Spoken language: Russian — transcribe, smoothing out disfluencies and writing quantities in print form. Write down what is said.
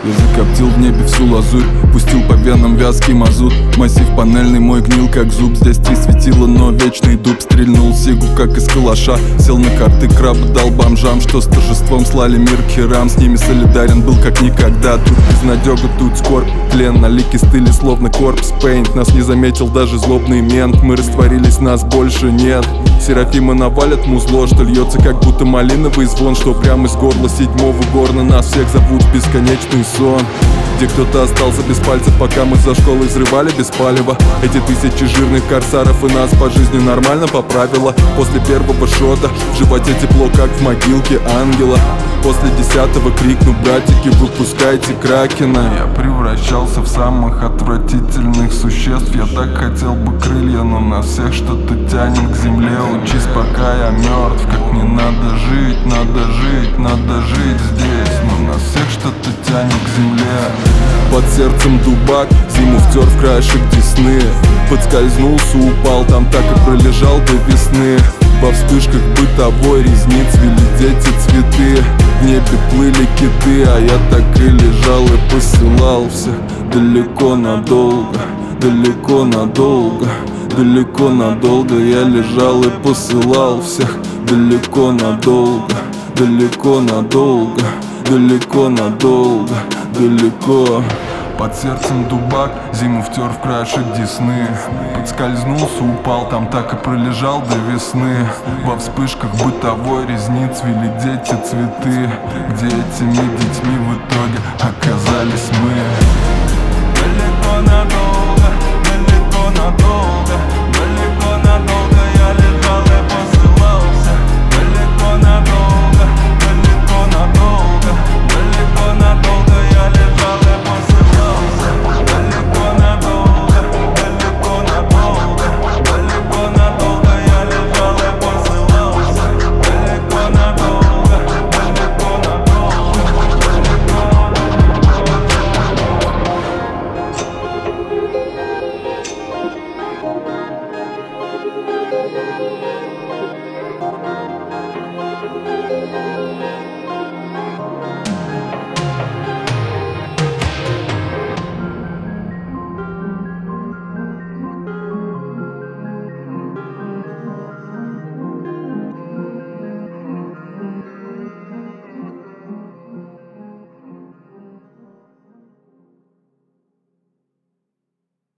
Язык коптил в небе всю лазурь, пустил по венам вязкий мазут. Массив панельный мой гнил как зуб, здесь 3 светила, но вечный дуб. Стрельнул сигу как из калаша, сел на карты краба, дал бомжам, что с торжеством слали мир к херам. С ними солидарен был как никогда, тут безнадега, тут скорбь. Тлен на лике стыли словно корпс пейнт, нас не заметил даже злобный мент. Мы растворились, нас больше нет. Серафимы навалят музло, что льется как будто малиновый звон, что прямо из горла 7-го горна. Нас всех зовут в бесконечный сон, где кто-то остался без пальцев, пока мы за школой взрывали без палева. Эти тысячи жирных корсаров и нас по жизни нормально поправило. После первого шота в животе тепло, как в могилке ангела. После 10-го крикну: братики, выпускайте кракена. Я превращался в самых отвратительных существ. Я так хотел бы крылья, но нас всех что-то тянет к земле. Учись, пока я мертв, как не надо жить, надо жить, надо жить здесь. Но нас всех что-то тянет к земле. Под сердцем дубак, зиму втер в краешек десны. Подскользнулся, упал, там так и пролежал до весны. Во вспышках бытовой ресниц вели дети цветы. В небе плыли киты, а я так и лежал и посылал всех далеко надолго, далеко надолго, далеко надолго. Я лежал и посылал всех далеко надолго, далеко надолго, далеко надолго, далеко. Под сердцем дубак, зиму втер в краешек десны. Подскользнулся, упал, там так и пролежал до весны. Во вспышках бытовой ресниц вели дети цветы. Где этими детьми в итоге оказались мы?